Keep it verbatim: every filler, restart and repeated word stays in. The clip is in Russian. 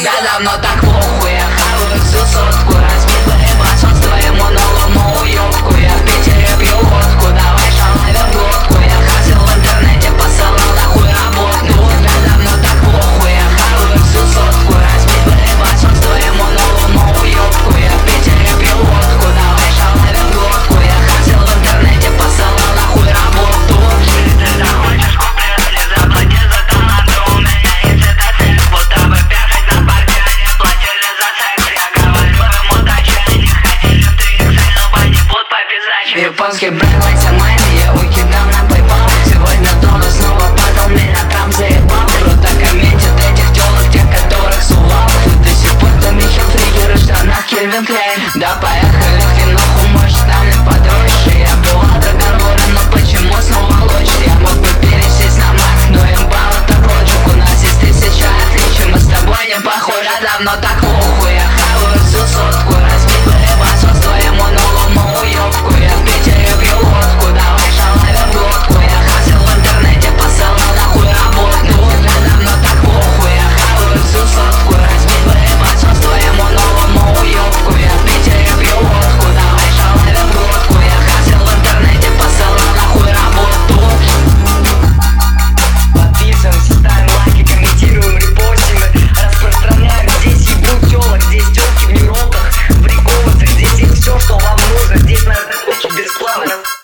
Тебе давно так похуй, я хаваю всю сотку. Разбитый башон с твоему новому уёбку. Я в Питере пью водку, давай шалавим глотку. Я хасил в интернете, посылал нахуй работу. Тебе давно так похуй, я хаваю всю сотку. Разбитый башон с твоему новому уёбку. Я в Питере пью водку, давай шалавим глотку. Я хасил в интернете, посылал нахуй работу. Ты захочешь куплет, не заплати за таланты. У меня есть эта цель, будто бы перхоть на парке. Они платили за секс, я говорю им удачи. Они хотели три икс эль, но банни-бут по пизаче. Японский бренд Лайся Майми, я выкидал на PayPal. Сегодня дома снова падал, меня там заебал. Круто комментят этих тёлок, тех, которых сувал. Тут до сих пор там еще фригеры в штанах Кельвин Клейн. Да поехали в киноху, может там и подросше. Я была договорен, но почему снова лучше? Я мог бы пересесть на Мак, но им балл это прочек. У нас есть тысяча отличий, мы с тобой не похожи. Давно так похуй, я хаваю всю сотку. Разбитый башон с твоему новому уёбку. Я